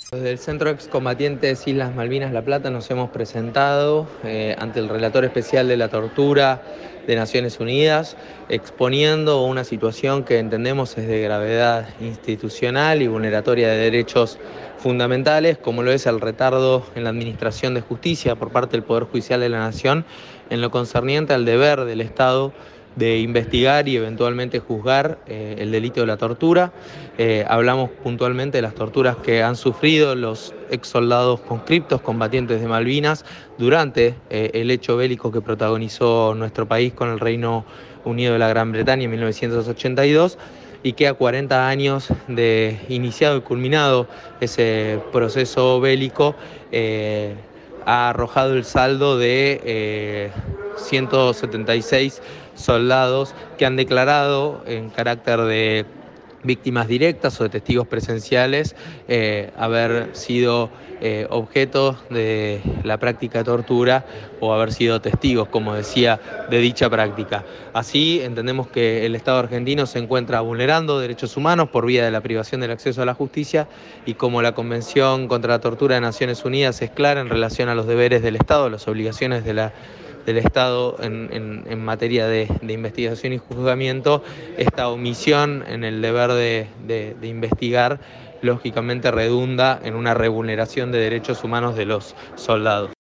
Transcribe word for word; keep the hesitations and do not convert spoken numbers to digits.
Desde el Centro de Excombatientes Islas Malvinas La Plata nos hemos presentado eh, ante el Relator Especial de la Tortura de Naciones Unidas, exponiendo una situación que entendemos es de gravedad institucional y vulneratoria de derechos fundamentales, como lo es el retardo en la administración de justicia por parte del Poder Judicial de la Nación en lo concerniente al deber del Estado de investigar y eventualmente juzgar eh, el delito de la tortura. Eh, hablamos puntualmente de las torturas que han sufrido los ex soldados conscriptos combatientes de Malvinas durante eh, el hecho bélico que protagonizó nuestro país con el Reino Unido de la Gran Bretaña en mil novecientos ochenta y dos, y que a cuarenta años de iniciado y culminado ese proceso bélico eh, ha arrojado el saldo de eh, ciento setenta y seis soldados que han declarado en carácter de víctimas directas o de testigos presenciales eh, haber sido eh, objeto de la práctica de tortura o haber sido testigos, como decía, de dicha práctica. Así entendemos que el Estado argentino se encuentra vulnerando derechos humanos por vía de la privación del acceso a la justicia, y como la Convención contra la Tortura de Naciones Unidas es clara en relación a los deberes del Estado, las obligaciones de la del Estado en, en, en materia de, de investigación y juzgamiento, esta omisión en el deber de, de, de investigar lógicamente redunda en una revulneración de derechos humanos de los soldados.